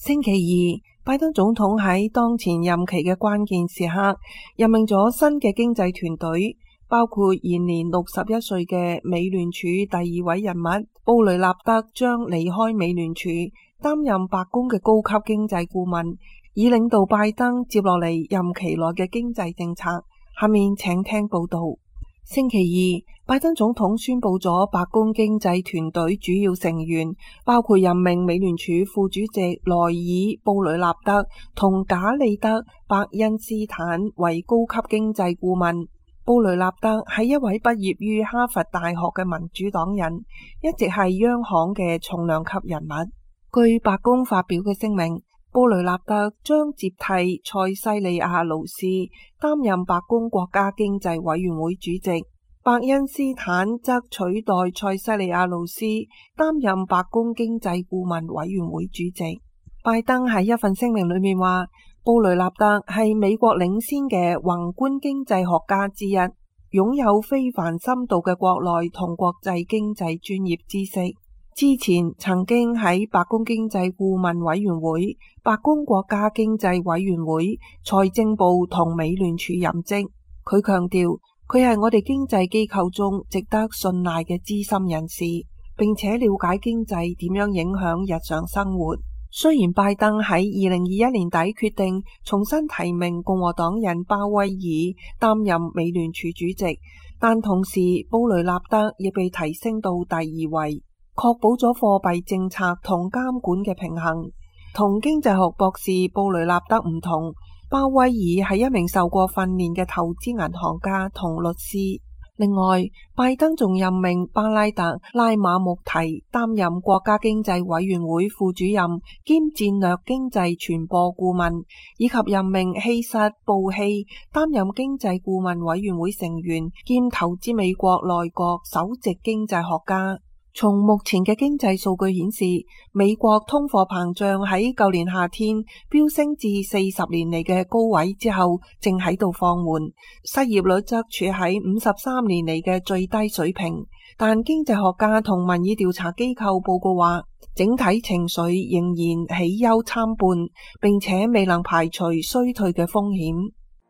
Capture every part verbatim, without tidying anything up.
星期二，拜登總統喺當前任期嘅關鍵時刻，任命咗新嘅經濟團隊，包括現年六十一歲嘅美聯儲第二位人物布雷納德將離開美聯儲，擔任白宮嘅高級經濟顧問，以領導拜登接落嚟任期內嘅經濟政策。下面請聽報道。星期二，拜登總統宣布咗白宮經濟團隊主要成員，包括任命美聯儲副主席萊爾布雷納德同賈利德伯恩斯坦為高級經濟顧問。布雷納德係一位畢業於哈佛大學嘅民主黨人，一直係央行嘅重量級人物。據白宮發表嘅聲明，布雷納德將接替塞西利亞勞斯擔任白宮國家經濟委員會主席，伯恩斯坦則取代塞西利亞勞斯擔任白宮經濟顧問委員會主席。拜登喺一份聲明裏面話，布雷納德係美國領先嘅宏觀經濟學家之一，擁有非凡深度嘅國內同國際經濟專業知識。之前曾經喺白宮經濟顧問委員會、白宮國家經濟委員會、財政部同美聯儲任職。佢強調，佢係我哋經濟機構中值得信賴嘅資深人士，並且了解經濟點樣影響日常生活。雖然拜登喺二零二一年底決定重新提名共和黨人鮑威爾擔任美聯儲主席，但同時布雷納德亦被提升到第二位，確保咗貨幣政策同監管嘅平衡。同經濟學博士布雷納德唔同，鮑威爾係一名受過訓練嘅投資銀行家同律師。另外，拜登仲任命巴拉特拉馬穆提擔任國家經濟委員會副主任兼戰略經濟傳播顧問，以及任命希瑟布希擔任經濟顧問委員會成員兼投資美國內閣首席經濟學家。從目前嘅經濟數據顯示，美國通貨膨脹喺舊年夏天飆升至四十年嚟嘅高位之後，正喺度放緩，失業率則處喺五十三年嚟嘅最低水平。但經濟學家同民意調查機構報告話，整體情緒仍然喜憂參半，並且未能排除衰退嘅風險。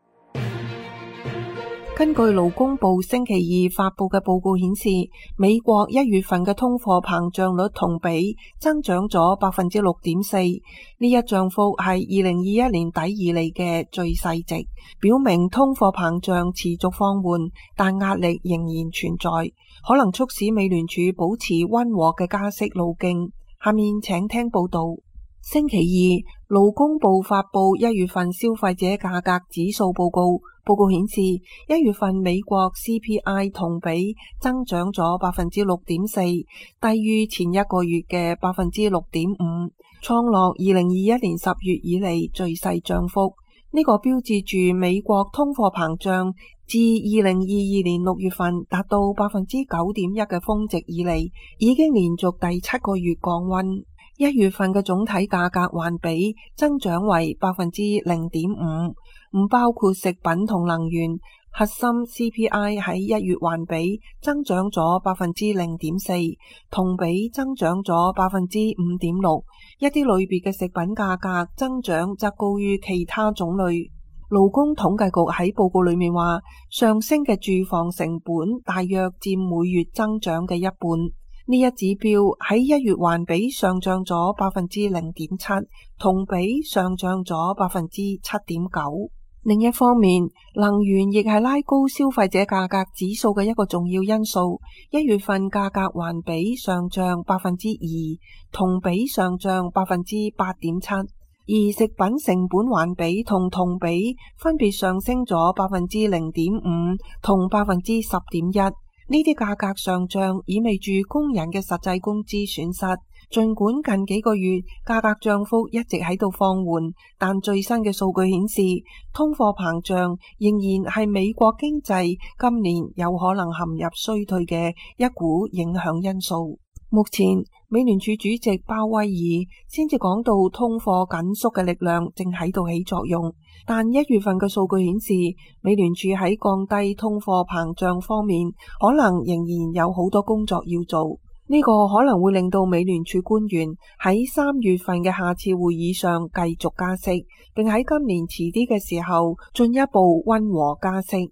根據勞工部星期二發佈嘅報告顯示，美國一月份嘅通貨膨脹率同比增長咗百分之六點四，呢一漲幅係二零二一年底以嚟嘅最細值，表明通貨膨脹持續放緩，但壓力仍然存在，可能促使美聯儲保持溫和嘅加息路徑。下面請聽報道。星期二，勞工部發佈一月份消費者價格指數報告。報告顯示，一月份美國 C P I 同比增長咗百分之六點四，低於前一個月嘅百分之六點五，創落二零二一年十月以嚟最細漲幅。呢、這個標誌住美國通貨膨脹自二零二二年六月份達到百分之九點一嘅峰值以嚟，已經連續第七個月降溫。一月份嘅總體價格環比增長為百分之零點五，唔包括食品同能源。核心 C P I 喺一月環比增長咗百分之零點四，同比增長咗百分之五點六。一啲類別嘅食品價格增長則高於其他種類。勞工統計局喺報告裏面話，上升嘅住房成本大約佔每月增長嘅一半。呢一指標喺一月環比上漲咗百分之零點七，同比上漲咗百分之七點九。另一方面，能源亦係拉高消費者價格指數嘅一個重要因素。一月份價格環比上漲百分之二，同比上漲百分之八點七，而食品成本環比同同比分別上升咗百分之零點五同百分之十點一。呢啲價格上漲意味住工人嘅實際工資損失。儘管近幾個月價格漲幅一直喺度放緩，但最新嘅數據顯示，通貨膨脹仍然係美國經濟今年有可能陷入衰退嘅一股影響因素。目前美聯儲主席鮑威爾先至講到通貨緊縮嘅力量正喺度起作用，但一月份嘅數據顯示，美聯儲喺降低通貨膨脹方面可能仍然有好多工作要做。 呢個可能會令到美聯儲官員喺三月份嘅下次會議上繼續加息，並喺今年遲啲嘅時候進一步溫和加息。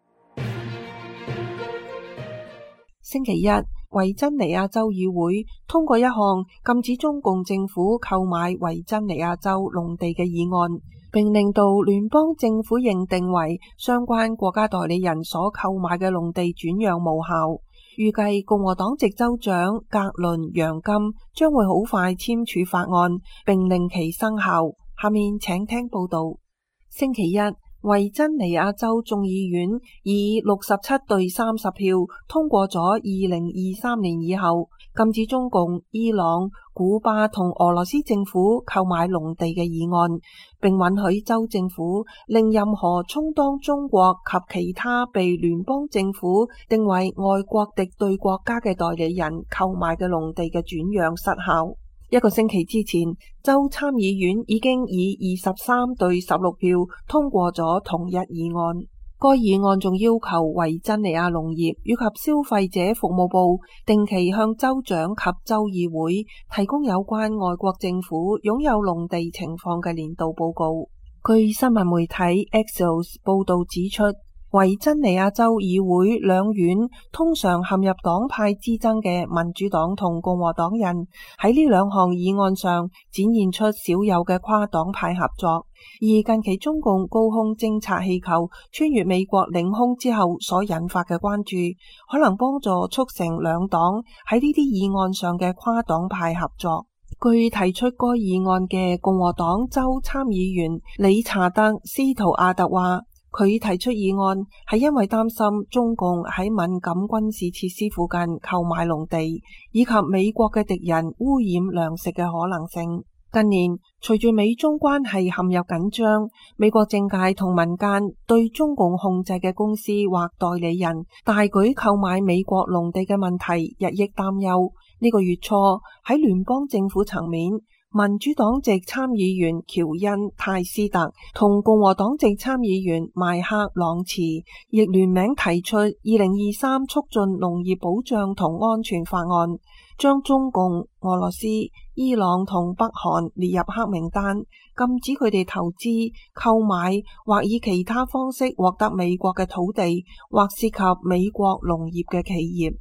星期一，維珍尼亞州議會通過一項禁止中共政府購買維珍尼亞州農地嘅議案，並令到聯邦政府認定為相關國家代理人所購買嘅農地轉讓無效。預計共和黨籍州長格倫楊金將會好快簽署法案，並令其生效。下面請聽報道。星期一，維珍尼亞州眾議院以六十七對三十票通過咗二零二三年以後禁止中共、伊朗、古巴同俄羅斯政府購買農地嘅議案，並允許州政府令任何充當中國及其他被聯邦政府定為外國敵對國家嘅代理人購買嘅農地嘅轉讓失效。一個星期之前，州參議院已經以二十三對十六票通過咗同一議案。該議案仲要求維珍尼亞農業以及消費者服務部定期向州長及州議會提供有關外國政府擁有農地情況嘅年度報告。據新聞媒體 Axios 報道指出，維珍尼亞州議會兩院通常陷入黨派之爭嘅民主黨同共和黨人喺呢兩項議案上展現出少有嘅跨黨派合作，而近期中共高空偵察氣球穿越美國領空之後所引發嘅關注，可能幫助促成兩黨喺呢啲議案上嘅跨黨派合作。據提出該議案嘅共和黨州參議員理查德斯圖亞特話，佢提出議案係因為擔心中共喺敏感軍事設施附近購買農地，以及美國嘅敵人污染糧食嘅可能性。近年，隨住美中關係陷入緊張，美國政界同民間對中共控制嘅公司或代理人大舉購買美國農地嘅問題日益擔憂。呢、這個月初喺聯邦政府層面，民主黨籍參議員喬恩泰斯特同共和黨籍參議員邁克朗茨亦聯名提出二零二三促進農業保障同安全法案，將中共、俄羅斯、伊朗同北韓列入黑名單，禁止佢哋投資、購買或以其他方式獲得美國嘅土地或涉及美國農業嘅企業。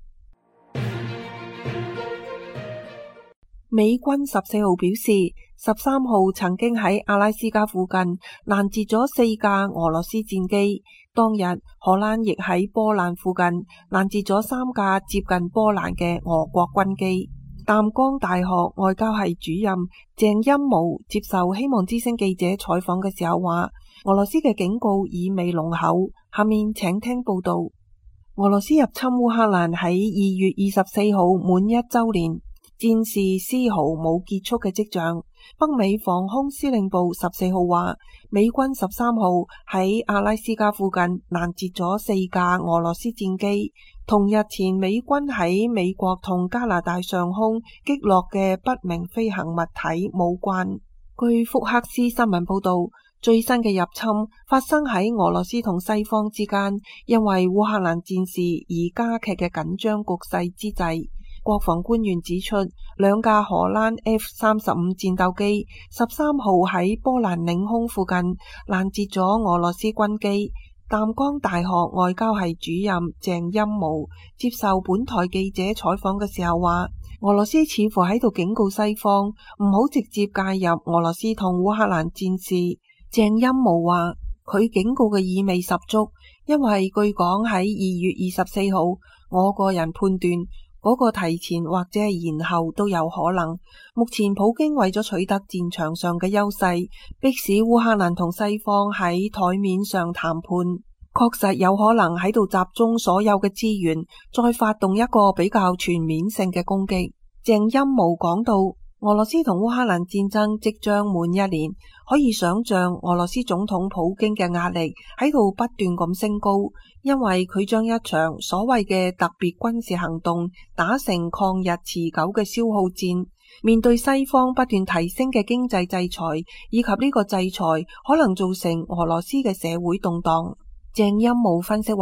美軍十四號表示，十三號曾經喺阿拉斯加附近攔截咗四架俄羅斯戰機。當日，荷蘭亦喺波蘭附近攔截咗三架接近波蘭嘅俄國軍機。淡江大學外交系主任鄭欽模接受希望之聲記者採訪嘅時候話，俄羅斯嘅警告意味濃厚。下面請聽報道。俄羅斯入侵烏克蘭喺二月二十四號滿一週年。戰事絲毫冇結束嘅跡象。北美防空司令部十四號話，美軍十三號喺阿拉斯加附近攔截咗四架俄羅斯戰機，同日前美軍喺美國同加拿大上空擊落嘅不明飛行物體無關。據福克斯新聞報道，最新嘅入侵發生喺俄羅斯同西方之間，因為烏克蘭戰事而加劇嘅緊張局勢之際。國防官員指出，兩架荷蘭 F 三十五戰鬥機十三號喺波蘭領空附近攔截咗俄羅斯軍機。淡江大學外交系主任鄭欽模接受本台記者採訪嘅時候話，俄羅斯似乎喺度警告西方唔好直接介入俄羅斯同烏克蘭戰事。鄭欽模話，佢警告嘅意味十足，因為據講喺二月二十四號，我個人判斷嗰個提前或者係延後都有可能。目前普京為咗取得戰場上嘅優勢，迫使烏克蘭同西方喺台面上談判，確實有可能喺度集中所有嘅資源，再發動一個比較全面性嘅攻擊。鄭欽模講到，俄羅斯同烏克蘭戰爭即將滿一年，可以想象俄羅斯總統普京嘅壓力喺度不斷咁升高，因為佢將一場所謂嘅特別軍事行動打成抗日持久嘅消耗戰。面對西方不斷提升嘅經濟制裁，以及呢個制裁可能造成俄羅斯嘅社會動盪。鄭欽模分析話，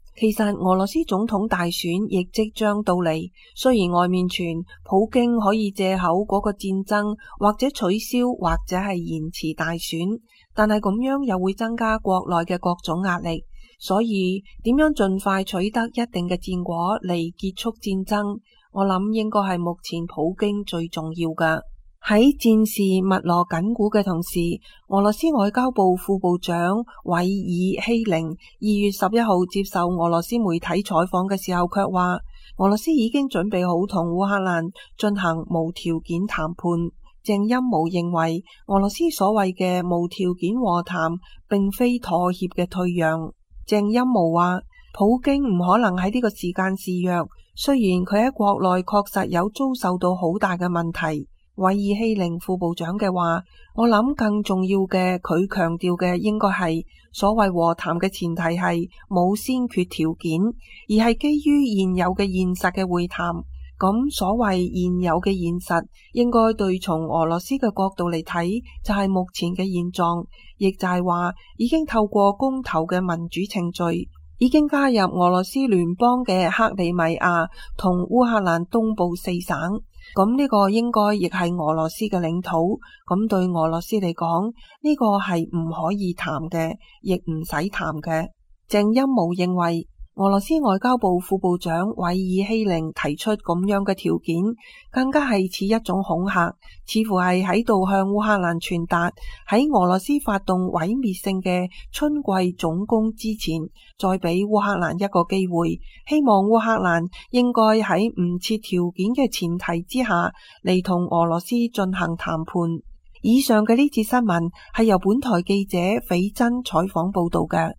其實俄羅斯總統大選亦即將到嚟，雖然外面傳普京可以借口嗰個戰爭，或者取消，或者係延遲大選，但係咁樣又會增加國內嘅各種壓力，所以點樣盡快取得一定嘅戰果嚟結束戰爭，我諗應該係目前普京最重要嘅。喺戰事密鑼緊鼓嘅同時，俄羅斯外交部副部長韋爾希寧二月十一號接受俄羅斯媒體採訪嘅時候卻話，俄羅斯已經準備好同烏克蘭進行無條件談判。鄭欽模認為，俄羅斯所謂嘅無條件和談並非妥協嘅退讓。鄭欽模話，普京唔可能喺呢個時間示弱，雖然佢喺國內確實有遭受到好大嘅問題。韋爾希寧副部長嘅話，我諗更重要嘅，佢強調嘅應該係所謂和談嘅前提係冇先決條件，而係基於現有嘅現實嘅會談。咁所謂現有嘅現實，應該對從俄羅斯嘅角度嚟睇，就係目前嘅現狀，亦就係話已經透過公投嘅民主程序，已經加入俄羅斯聯邦嘅克里米亞同烏克蘭東部四省。咁呢個應該亦係俄羅斯嘅領土，咁對俄羅斯嚟講，呢個係唔可以談嘅，亦唔使談嘅。鄭欽模認為，俄羅斯外交部副部長韋爾希寧提出咁樣嘅條件，更加係似一種恐嚇，似乎係喺度向烏克蘭傳達，喺俄羅斯發動毀滅性嘅春季總攻之前，再俾烏克蘭一個機會，希望烏克蘭應該喺唔設條件嘅前提之下嚟同俄羅斯進行談判。以上嘅呢節新聞係由本台記者斐真採訪報道嘅。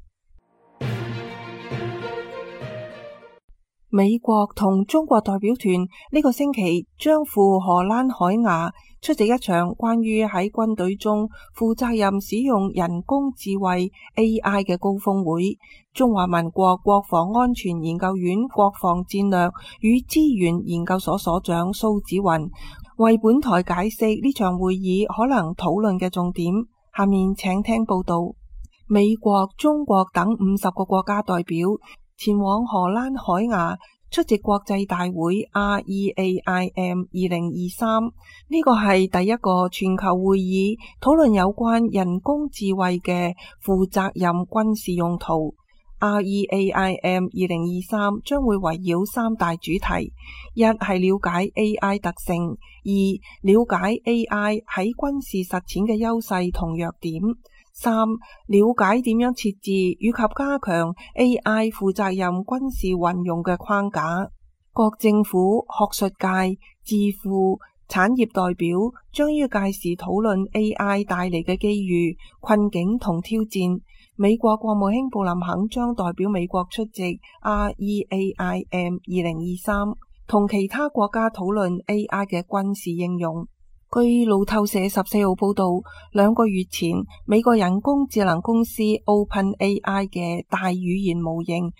美國同中國代表團呢個星期將赴荷蘭海牙出席一場關於喺軍隊中負責任使用人工智慧 A I 嘅高峰會。中華民國國防安全研究院國防戰略與資源研究所所長蘇紫雲為本台解釋呢場會議可能討論嘅重點。下面請聽報道。美國、中國等五十個國家代表前往荷蘭海牙出席國際大會 R E A I M 二零二三，呢個係第一個全球會議討論有關人工智慧嘅負責任軍事用途。R E A I M 二零二三將會圍繞三大主題：一係了解 A I 特性，二了解 A I 喺軍事實踐嘅優勢同弱點，三了解點樣設置以及加強 A I 負責任軍事運用嘅框架。各政府、學術界、智庫、產業代表將於屆時討論 A I 帶嚟嘅機遇、困境同挑戰。美國國務卿布林肯將代表美國出席 R E A I M 二零二三，同其他國家討論 A I 嘅軍事應用。據路透社十四號報道，兩個月前，美國人工智能公司 OpenAI 嘅大語言模型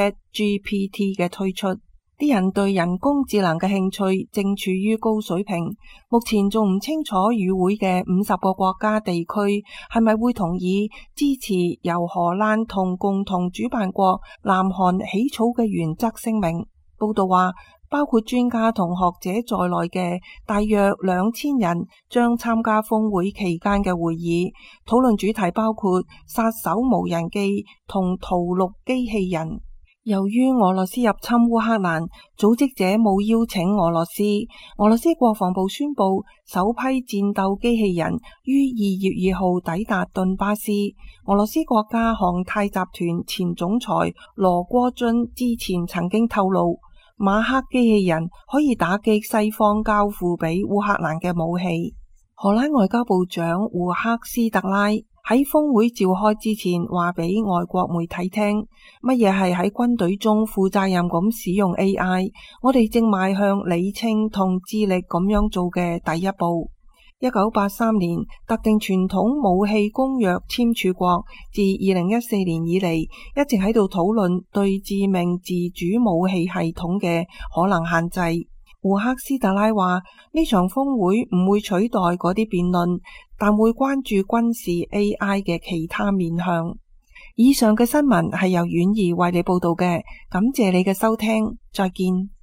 ChatGPT 嘅推出，啲人對人工智能嘅興趣正處於高水平。目前仲唔清楚與會嘅五十個國家地區係咪會同意支持由荷蘭同共同主辦國南韓起草嘅原則聲明。報道話，包括專家同學者在內嘅大約兩千人將參加峰會期間嘅會議，討論主題包括殺手無人機同屠戮機器人。由於俄羅斯入侵烏克蘭，組織者冇邀請俄羅斯。俄羅斯國防部宣布，首批戰鬥機器人於二月二號抵達頓巴斯。俄羅斯國家航太集團前總裁羅戈津之前曾經透露，馬克機器人可以打擊西方交付俾烏克蘭嘅武器。荷蘭外交部長胡克斯特拉喺峰會召開之前話俾外國媒體聽，乜嘢係喺軍隊中負責任咁使用 A I， 我哋正邁向理清同致力咁樣做嘅第一步。一九八三年特定傳統武器公約簽署國自二零一四年以嚟，一直喺度討論對致命自主武器系統嘅可能限制。胡克斯特拉話，呢場峰會唔會取代嗰啲辯論，但會關注軍事 A I 嘅其他面向。 以上嘅新聞係由婉兒為你報道嘅，感謝你嘅收聽，再見。